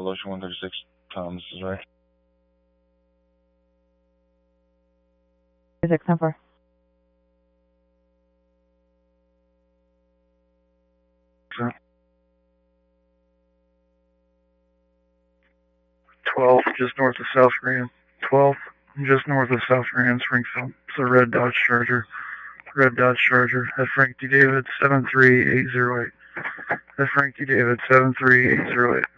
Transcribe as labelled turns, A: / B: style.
A: Revolution 136 tons, is right.
B: 694.
A: Sure.
C: 12, just north of South Grand. 12, just north of South Grand, Springfield. It's a red Dodge Charger. Red Dodge Charger. At Frank D. David, 73808. At Frank D. David, 73808.